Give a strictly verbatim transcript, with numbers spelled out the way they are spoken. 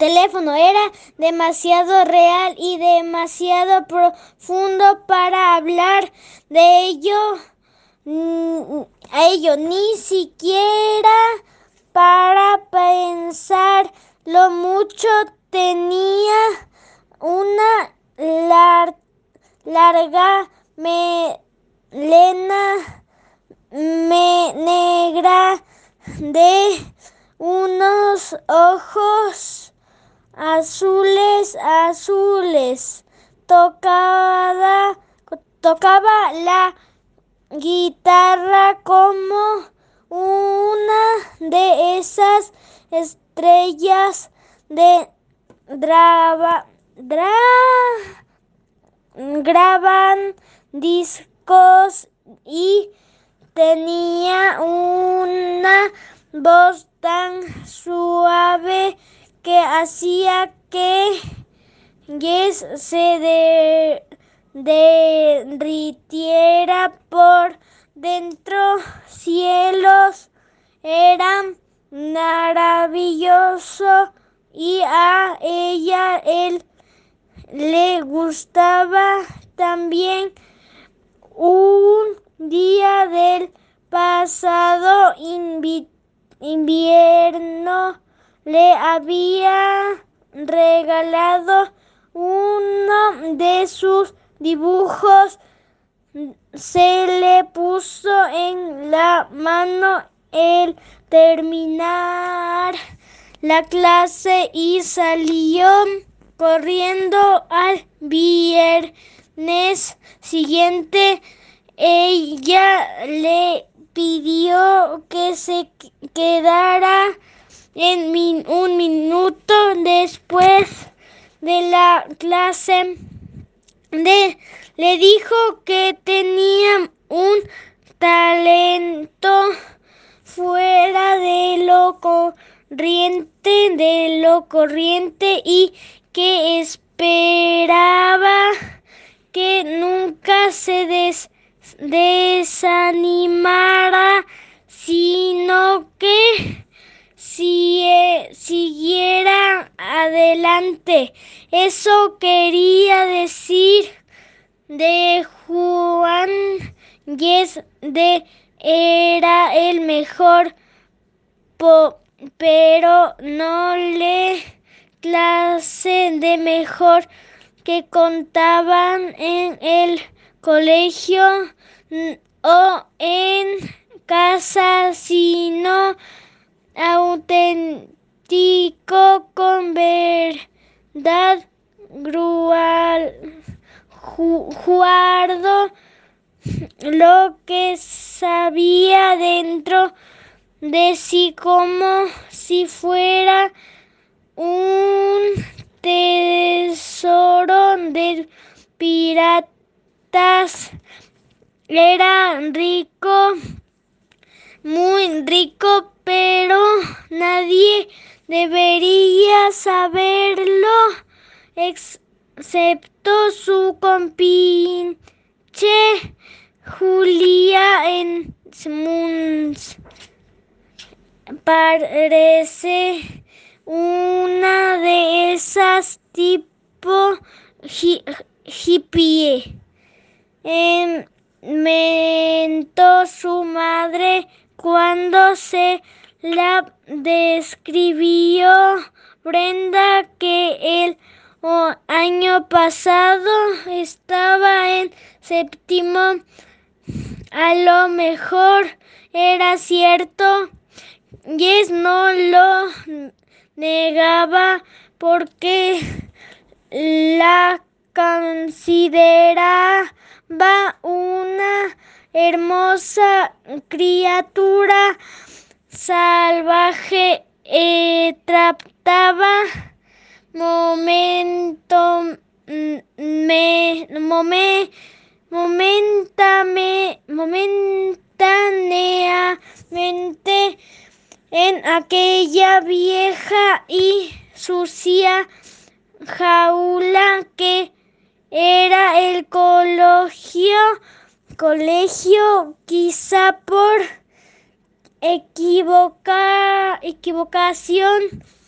teléfono. Era demasiado real y demasiado profundo para hablar de ello, a ello, ni siquiera para pensar lo mucho. Tenía una lar- larga melena me negra de unos ojos azules, azules. Tocaba, tocaba la guitarra como una de esas estrellas de drava, dra, graban discos y tenía una voz tan suave que hacía que Jess se de, derritiera por dentro. Cielos, eran maravilloso y a ella él le gustaba también. Un día del pasado invi- invierno le había regalado uno de sus dibujos. Se le puso en la mano el terminar la clase y salió corriendo. Al viernes siguiente ella le pidió que se quedara en min- un minuto después de la clase. De, le dijo que tenía un talento fuera de lo corriente, de lo corriente y que esperaba que nunca se des, desanimara, sino que si, eh, siguiera adelante. Eso quería decir de Juan Yes de era el mejor, po, pero no le clase de mejor que contaban en el colegio o en casa, sino auténtico, con verdad, grual, ju, guardo lo que sabía dentro de sí como si fuera un tesoro de piratas. Era rico, muy rico, pero nadie debería saberlo excepto su compinche Julia en Smuns. Parece una de esas tipo hi, hippie. Eh, mentó su madre cuando se la describió Brenda, que el oh, año pasado estaba en séptimo. A lo mejor era cierto. Jess no lo negaba porque la consideraba una hermosa criatura salvaje. Eh, trataba momento me, mome, momentame, momentaneamente en aquella vieja y sucia jaula que era el colegio, colegio, quizá por equivoca, equivocación